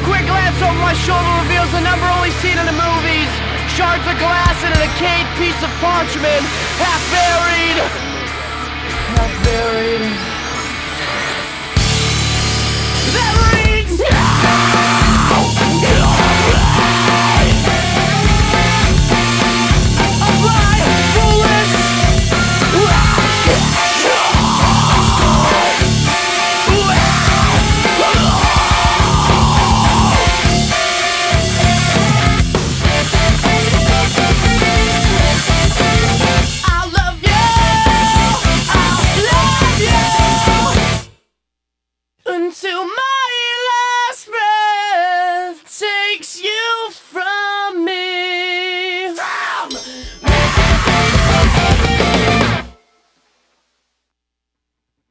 quick glance over my shoulder reveals a number only seen in the movies. Shards of glass and a decayed piece of parchment, half buried. Half buried. That reads of my foolish into my